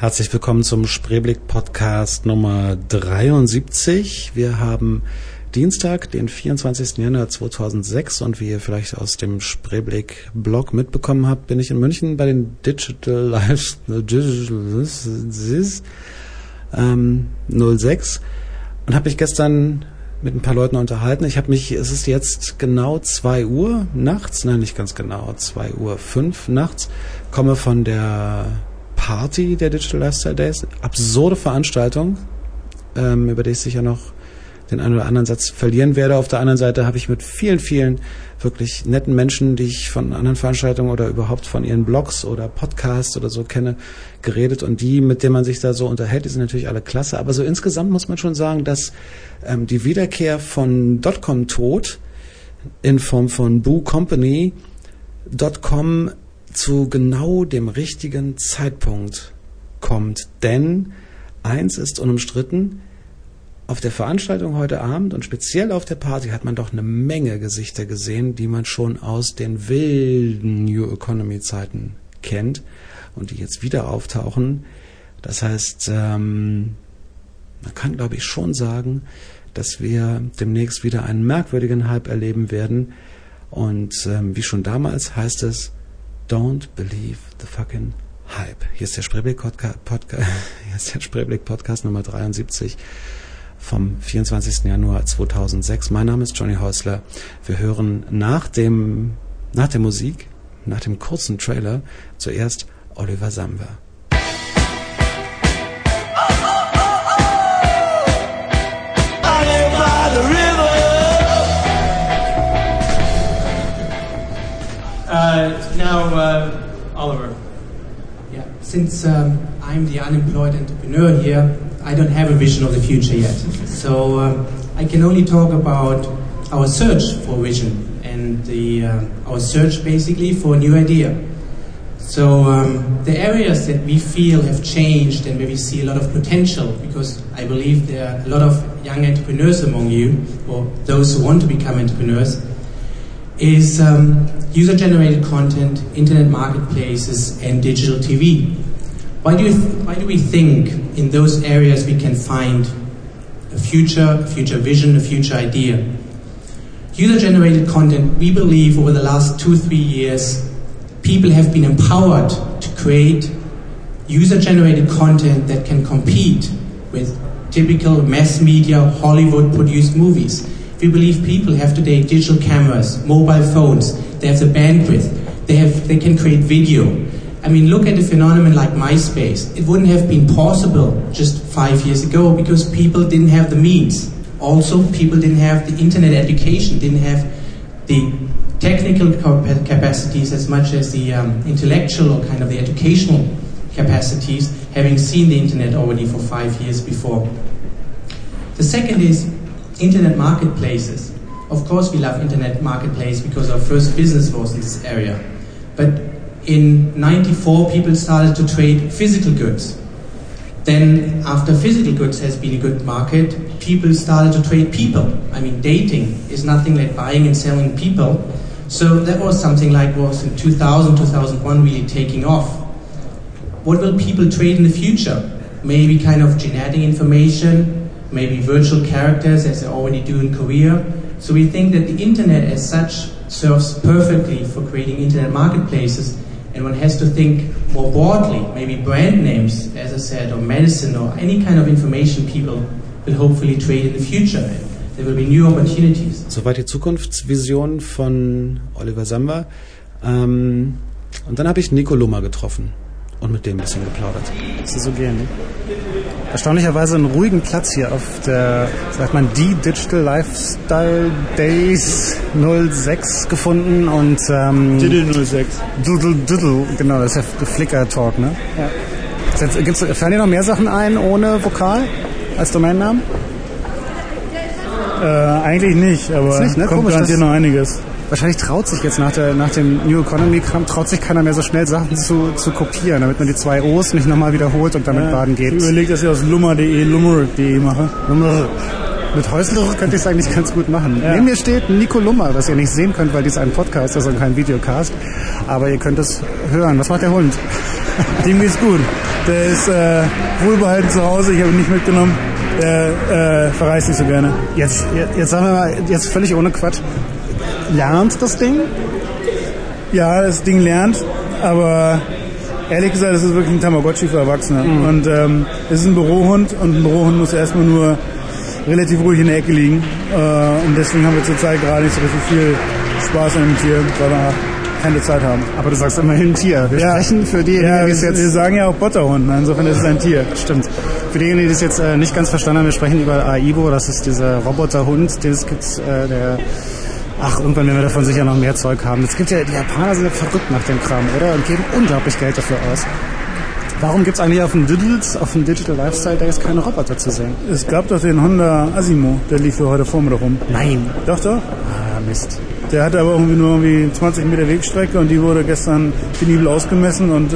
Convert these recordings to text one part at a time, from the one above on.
Herzlich willkommen zum Spreeblick Podcast Nummer 73. Wir haben Dienstag, den 24. Januar 2006 und wie ihr vielleicht aus dem Spreeblick Blog mitbekommen habt, bin ich in München bei den Digital Lives 06 und habe mich gestern mit ein paar Leuten unterhalten. Es ist jetzt genau 2 Uhr nachts, nein, nicht ganz genau, 2:05 Uhr nachts, komme von der Party der Digital Lifestyle Days. Absurde Veranstaltung, über die ich sicher noch den einen oder anderen Satz verlieren werde. Auf der anderen Seite habe ich mit vielen, vielen wirklich netten Menschen, die ich von anderen Veranstaltungen oder überhaupt von ihren Blogs oder Podcasts oder so kenne, geredet. Und die, mit denen man sich da so unterhält, die sind natürlich alle klasse. Aber so insgesamt muss man schon sagen, dass die Wiederkehr von Dotcom-Tod in Form von Boo Company .com zu genau dem richtigen Zeitpunkt kommt. Denn eins ist unumstritten: Auf der Veranstaltung heute Abend und speziell auf der Party hat man doch eine Menge Gesichter gesehen, die man schon aus den wilden New Economy Zeiten kennt und die jetzt wieder auftauchen. Das heißt, man kann, glaube ich, schon sagen, dass wir demnächst wieder einen merkwürdigen Hype erleben werden. Und wie schon damals heißt es: Don't believe the fucking hype. Hier ist der Spreeblick Podcast Nummer 73 vom 24. Januar 2006. Mein Name ist Johnny Häusler. Wir hören nach der Musik, nach dem kurzen Trailer, zuerst Oliver Samba. Oliver. Yeah. Since I'm the unemployed entrepreneur here, I don't have a vision of the future yet. So I can only talk about our search for vision and our search basically for a new idea. So the areas that we feel have changed and where we see a lot of potential, because I believe there are a lot of young entrepreneurs among you, or those who want to become entrepreneurs, is user-generated content, internet marketplaces, and digital TV. Why do we think in those areas we can find a future vision, a future idea? User-generated content, we believe over the last 2-3 years, people have been empowered to create user-generated content that can compete with typical mass media, Hollywood-produced movies. We believe people have today digital cameras, mobile phones, they have the bandwidth, they can create video. I mean, look at a phenomenon like MySpace. It wouldn't have been possible just 5 years ago because people didn't have the means. Also, people didn't have the internet education, didn't have the technical capacities as much as the intellectual or kind of the educational capacities, having seen the internet already for 5 years before. The second is internet marketplaces. Of course we love internet marketplace because our first business was in this area. But in 94 people started to trade physical goods. Then after physical goods has been a good market, people started to trade people. I mean, dating is nothing like buying and selling people. So that was something like was in 2000, 2001 really taking off. What will people trade in the future? Maybe kind of genetic information, maybe virtual characters as they already do in Korea. So we think that the internet as such serves perfectly for creating internet marketplaces, and one has to think more broadly, maybe brand names, as I said, or medicine, or any kind of information people will hopefully trade in the future. There will be new opportunities. Soweit die Zukunftsvision von Oliver Samba. Und dann habe ich Nico Lummer getroffen und mit dem ein bisschen geplaudert. Das ist so gehen, ne? Erstaunlicherweise einen ruhigen Platz hier auf der, sagt man, die Digital Lifestyle Days 06 gefunden und Diddle 06. Diddle, genau, das ist der Flickr-Talk, ne? Ja. Fallen dir noch mehr Sachen ein ohne Vokal als Domainnamen? Eigentlich nicht, aber nicht, ne? Kommt garantiert noch einiges. Wahrscheinlich traut sich jetzt nach dem New Economy-Kram, traut sich keiner mehr so schnell Sachen zu kopieren, damit man die 2 O's nicht nochmal wiederholt und damit baden geht. Ich überlege, dass ich aus lummer.de lummer.de mache. Mit Häusleruch könnte ich es eigentlich ganz gut machen. Ja. Neben mir steht Nico Lummer, was ihr nicht sehen könnt, weil dies ein Podcast ist und kein Videocast. Aber ihr könnt es hören. Was macht der Hund? Dem geht's gut. Der ist wohlbehalten zu Hause, ich habe ihn nicht mitgenommen. Der verreist nicht so gerne. Jetzt sagen wir mal, jetzt völlig ohne Quatsch. Lernt das Ding? Ja, das Ding lernt, aber ehrlich gesagt, es ist wirklich ein Tamagotchi für Erwachsene. Und es ist ein Bürohund und ein Bürohund muss erstmal nur relativ ruhig in der Ecke liegen. Und deswegen haben wir zurzeit gerade nicht so richtig viel Spaß an dem Tier, weil wir keine Zeit haben. Aber du sagst immerhin Tier. Wir sprechen für diejenigen, die es jetzt... Wir sagen ja auch Potterhund, insofern ist es ein Tier. Stimmt. Für diejenigen, die es jetzt nicht ganz verstanden haben, wir sprechen über Aibo, das ist dieser Roboterhund, den es gibt, der... Ach, irgendwann werden wir davon sicher noch mehr Zeug haben. Es gibt ja, die Japaner sind ja verrückt nach dem Kram, oder? Und geben unglaublich Geld dafür aus. Warum gibt es eigentlich auf dem Digital Lifestyle Days keine Roboter zu sehen? Es gab doch den Honda Asimo, der lief für heute Vormittag rum. Nein. Doch. Ah, Mist. Der hatte aber irgendwie 20 Meter Wegstrecke und die wurde gestern penibel ausgemessen und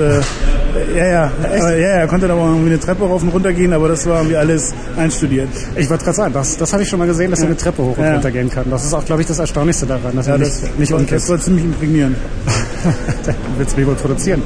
er konnte da auch irgendwie eine Treppe rauf und runter gehen, aber das war irgendwie alles einstudiert. Ich wollte gerade sagen, das habe ich schon mal gesehen, dass er eine Treppe hoch und runter gehen kann. Das ist auch, glaube ich, das Erstaunlichste daran, dass er nicht umkippt. Das war ziemlich imprägnierend. Der wird es mega produzieren.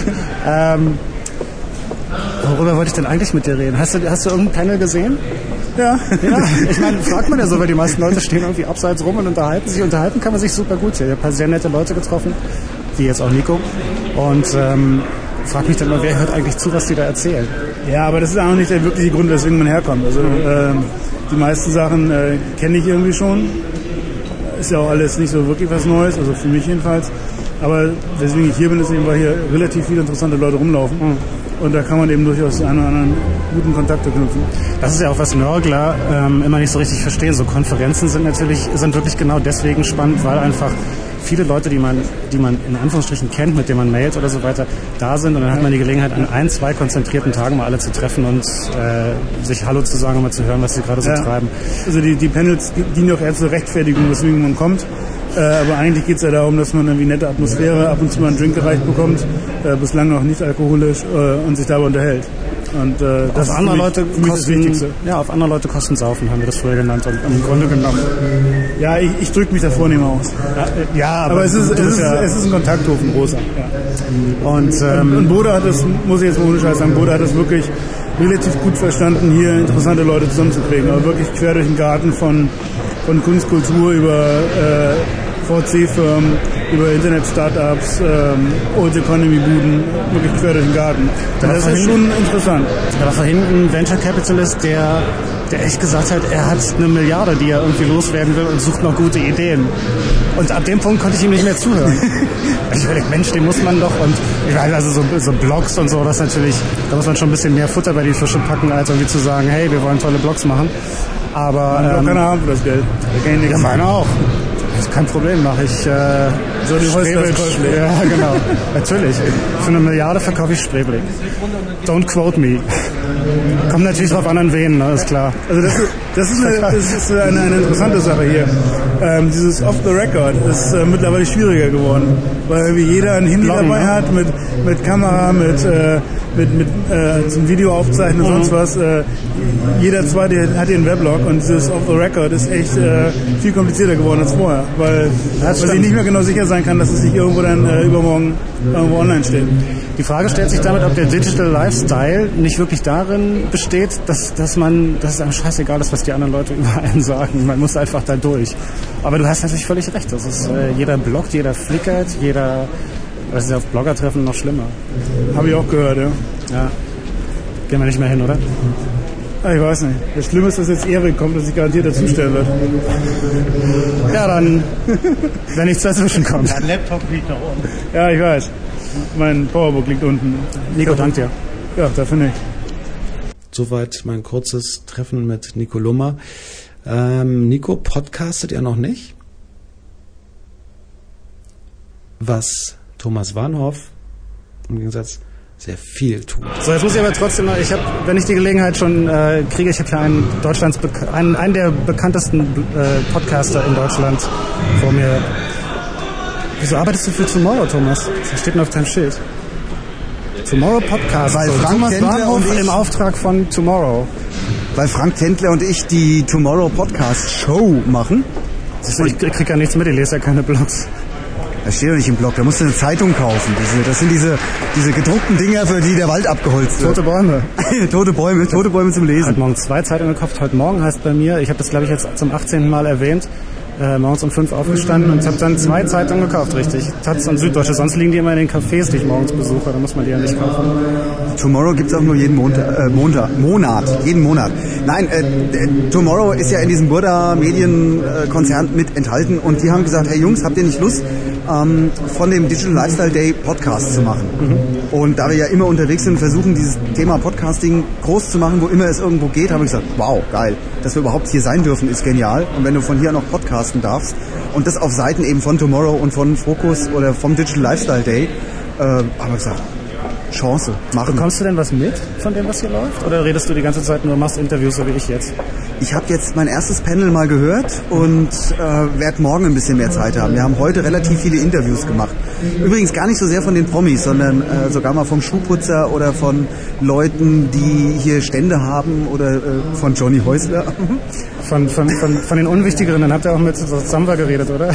Worüber wollte ich denn eigentlich mit dir reden? Hast du irgendein Panel gesehen? Ja. Ich meine, fragt man ja so, weil die meisten Leute stehen irgendwie abseits rum und unterhalten sich. Unterhalten kann man sich super gut hier. Ich habe ein paar sehr nette Leute getroffen, wie jetzt auch Nico. Und frag mich dann mal, wer hört eigentlich zu, was die da erzählen? Ja, aber das ist auch nicht der wirkliche Grund, weswegen man herkommt. Also die meisten Sachen kenne ich irgendwie schon. Ist ja auch alles nicht so wirklich was Neues, also für mich jedenfalls. Aber weswegen ich hier bin, ist eben, weil hier relativ viele interessante Leute rumlaufen. Und da kann man eben durchaus einen oder anderen guten Kontakte knüpfen. Das ist ja auch, was Nörgler immer nicht so richtig verstehen. So Konferenzen sind wirklich genau deswegen spannend, weil einfach viele Leute, die man in Anführungsstrichen kennt, mit denen man mailt oder so weiter, da sind. Und dann hat man die Gelegenheit, an 1-2 konzentrierten Tagen mal alle zu treffen und sich Hallo zu sagen und mal zu hören, was sie gerade so treiben. Also die Panels dienen auch eher zur Rechtfertigung, weswegen man kommt. Aber eigentlich geht es ja darum, dass man irgendwie nette Atmosphäre, ab und zu mal einen Drink gereicht bekommt, bislang noch nicht alkoholisch, und sich dabei unterhält. Und das auf andere Leute das Wichtigste. Ja, auf andere Leute kosten saufen, haben wir das früher genannt. Und im Grunde genommen. Ja, ich drücke mich da vornehm aus. Ja, aber es ist ein Kontakthof, ein großer. Ja. Und Boda hat das, muss ich jetzt mal ohne Scheiß sagen, Boda hat das wirklich relativ gut verstanden, hier interessante Leute zusammenzukriegen. Aber wirklich quer durch den Garten von Kunst, Kultur über VC-Firmen, über Internet-Startups, Old Economy-Buden, wirklich quer durch den Garten. Das ist schon interessant. Da war vorhin ein Venture Capitalist, der echt gesagt hat, er hat 1 Milliarde, die er irgendwie loswerden will und sucht noch gute Ideen. Und ab dem Punkt konnte ich ihm nicht mehr zuhören. Ich überlege, Mensch, den muss man doch, und ich weiß, also so Blogs und so, das natürlich, da muss man schon ein bisschen mehr Futter bei die Fische packen, als irgendwie zu sagen, hey, wir wollen tolle Blogs machen. Aber man hat keine Ahnung für das Geld. Ja, meine auch. Das ist kein Problem, mache ich so die Spreeblick. Ja, genau. Natürlich. Für 1 Milliarde verkaufe ich Spreeblick. Don't quote me. Kommt natürlich drauf an wen, ne, ist klar. Also das ist eine interessante Sache hier. Dieses Off the Record ist mittlerweile schwieriger geworden, weil jeder ein Handy dabei hat mit Kamera, mit zum Video aufzeichnen und sonst was. Jeder zweite hat hier einen Weblog und dieses Off the Record ist echt viel komplizierter geworden als vorher, weil ich nicht mehr genau sicher sein kann, dass es nicht irgendwo dann übermorgen irgendwo online steht. Die Frage stellt sich damit, ob der Digital Lifestyle nicht wirklich darin besteht, dass es einem scheißegal ist, was die anderen Leute über einen sagen. Man muss einfach da durch. Aber du hast natürlich völlig recht. Das ist jeder bloggt, jeder flickert, das ist ja auf Bloggertreffen noch schlimmer. Habe ich auch gehört, ja. Ja. Gehen wir nicht mehr hin, oder? Ich weiß nicht. Das Schlimme ist, dass jetzt Erik kommt und sich garantiert dazustellen wird. Ja, dann, wenn nichts dazwischen kommt. Dein Laptop liegt da unten. Ja, ich weiß. Mein Powerbook liegt unten. Nico, danke dir. Ja, dafür nicht. Soweit mein kurzes Treffen mit Nico Lummer. Nico, podcastet ihr noch nicht? Was Thomas Warnhoff im Gegensatz sehr viel tut. So, jetzt muss ich aber trotzdem noch, wenn ich die Gelegenheit schon kriege, ich habe hier einen der bekanntesten Podcaster in Deutschland vor mir. Wieso arbeitest du für Tomorrow, Thomas? Das steht nur auf deinem Schild. Tomorrow Podcast. Weil so, Frank Thomas Genter Warnhoff und ich im Auftrag von Tomorrow. weil Frank Tendler und ich die Tomorrow Podcast Show machen. Ich krieg ja nichts mit, ich lese ja keine Blogs. Das steht doch nicht im Blog, da musst du eine Zeitung kaufen. Das sind diese gedruckten Dinger, für die der Wald abgeholzt wird. Tote Bäume. Tote Bäume zum Lesen. Heute Morgen 2 Zeitungen gekauft. Heute Morgen heißt bei mir, ich habe das glaube ich jetzt zum 18. Mal erwähnt, morgens um 5 aufgestanden und habe dann 2 Zeitungen gekauft, richtig. Taz und Süddeutsche. Sonst liegen die immer in den Cafés, die ich morgens besuche. Da muss man die ja nicht kaufen. Tomorrow gibt's auch nur jeden Monat. Jeden Monat. Nein, Tomorrow ist ja in diesem Burda Medienkonzern mit enthalten und die haben gesagt, hey Jungs, habt ihr nicht Lust, von dem Digital Lifestyle Day Podcast zu machen? Und da wir ja immer unterwegs sind und versuchen, dieses Thema Podcasting groß zu machen, wo immer es irgendwo geht, haben wir gesagt, wow, geil. Dass wir überhaupt hier sein dürfen, ist genial. Und wenn du von hier noch podcasten darfst und das auf Seiten eben von Tomorrow und von Focus oder vom Digital Lifestyle Day, haben wir gesagt, Chance, machen. Bekommst du denn was mit von dem, was hier läuft? Oder redest du die ganze Zeit nur, machst Interviews, so wie ich jetzt? Ich habe jetzt mein erstes Panel mal gehört und werde morgen ein bisschen mehr Zeit haben. Wir haben heute relativ viele Interviews gemacht. Übrigens gar nicht so sehr von den Promis, sondern sogar mal vom Schuhputzer oder von Leuten, die hier Stände haben oder von Johnny Häusler. Von den Unwichtigeren, dann habt ihr auch mit Samba geredet, oder?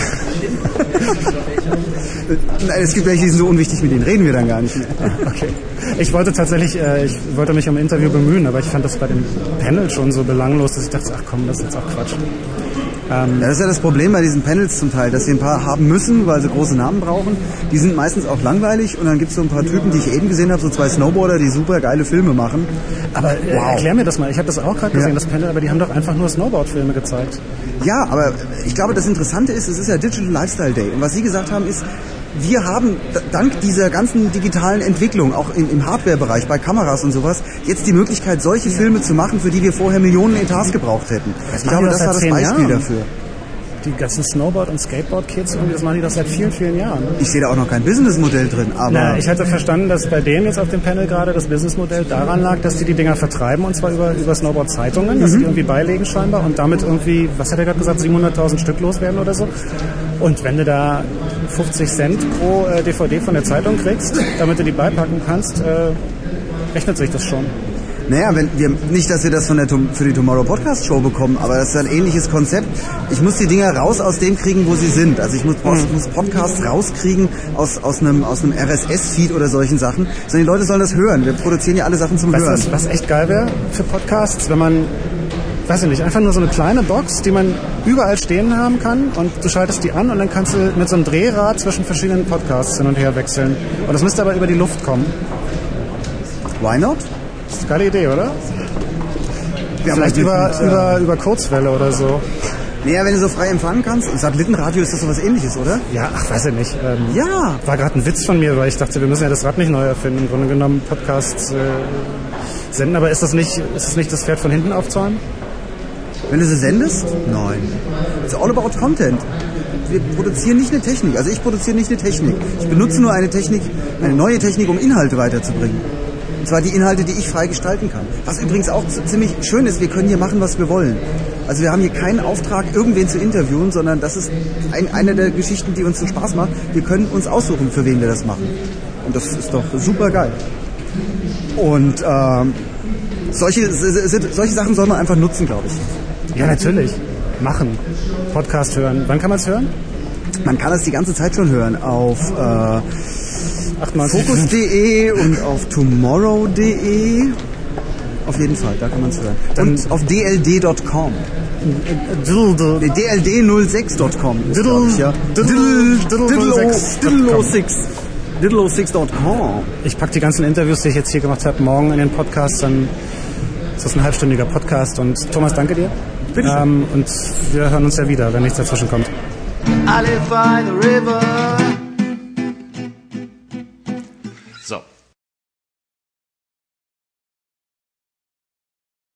Nein, es gibt welche, die sind so unwichtig, mit denen reden wir dann gar nicht mehr. Okay. Ich wollte tatsächlich, ich wollte mich um ein Interview bemühen, aber ich fand das bei dem Panel schon so belanglos, dass ich dachte, ach komm, das ist jetzt auch Quatsch. Ja, das ist ja das Problem bei diesen Panels zum Teil, dass sie ein paar haben müssen, weil sie große Namen brauchen. Die sind meistens auch langweilig und dann gibt es so ein paar Typen, die ich eben gesehen habe, so 2 Snowboarder, die super geile Filme machen. Aber erklär mir das mal, ich habe das auch gerade gesehen, das Panel, aber die haben doch einfach nur Snowboard-Filme gezeigt. Ja, aber ich glaube, das Interessante ist, es ist ja Digital Lifestyle Day und was Sie gesagt haben ist, wir haben dank dieser ganzen digitalen Entwicklung, auch im Hardware-Bereich, bei Kameras und sowas, jetzt die Möglichkeit, solche Filme zu machen, für die wir vorher Millionen Etats gebraucht hätten. Ich glaube, das war das Beispiel dafür. Die ganzen Snowboard- und Skateboard-Kids, das machen die doch seit vielen, vielen Jahren. Ich sehe da auch noch kein Businessmodell drin, aber... Na, ich hatte verstanden, dass bei denen jetzt auf dem Panel gerade das Businessmodell daran lag, dass die Dinger vertreiben, und zwar über Snowboard-Zeitungen, dass sie die irgendwie beilegen scheinbar und damit irgendwie, was hat er gerade gesagt, 700.000 Stück loswerden oder so. Und wenn du da 50 Cent pro DVD von der Zeitung kriegst, damit du die beipacken kannst, rechnet sich das schon. Naja, wenn wir nicht, dass wir das für die Tomorrow Podcast Show bekommen, aber das ist ein ähnliches Konzept. Ich muss die Dinger raus aus dem kriegen, wo sie sind. Also ich muss Podcasts rauskriegen aus einem RSS-Feed oder solchen Sachen. Sondern die Leute sollen das hören. Wir produzieren ja alle Sachen zum Hören. Was echt geil wäre für Podcasts, wenn man, weiß ich nicht, einfach nur so eine kleine Box, die man überall stehen haben kann und du schaltest die an und dann kannst du mit so einem Drehrad zwischen verschiedenen Podcasts hin und her wechseln. Und das müsste aber über die Luft kommen. Why not? Das ist eine geile Idee, oder? Ja, vielleicht über Kurzwelle oder so. Naja, wenn du so frei empfangen kannst. Satellitenradio ist das sowas Ähnliches, oder? Ja, ach, weiß ich nicht. Ja. War gerade ein Witz von mir, weil ich dachte, wir müssen ja das Rad nicht neu erfinden. Im Grunde genommen Podcasts senden. Aber ist das nicht das Pferd von hinten aufzäumen? Wenn du sie sendest? Nein. It's all about content. Wir produzieren nicht eine Technik. Also ich produziere nicht eine Technik. Ich benutze nur eine neue Technik, um Inhalte weiterzubringen. Und zwar die Inhalte, die ich frei gestalten kann. Was übrigens auch ziemlich schön ist, wir können hier machen, was wir wollen. Also wir haben hier keinen Auftrag, irgendwen zu interviewen, sondern das ist eine der Geschichten, die uns so Spaß macht. Wir können uns aussuchen, für wen wir das machen. Und das ist doch super geil. Und solche Sachen soll man einfach nutzen, glaube ich. Ja, natürlich. Machen. Podcast hören. Wann kann man es hören? Man kann es die ganze Zeit schon hören auf Focus.de und auf tomorrow.de. Auf jeden Fall, da kann man es hören. Und auf dld.com. dld06.com ist, glaube ich, ja. Diddle06.com. Ich packe die ganzen Interviews, die ich jetzt hier gemacht habe, morgen in den Podcast. Dann ist das ein halbstündiger Podcast. Und Thomas, danke dir. Bitte schön. Und wir hören uns ja wieder, wenn nichts dazwischen kommt. I live by the river.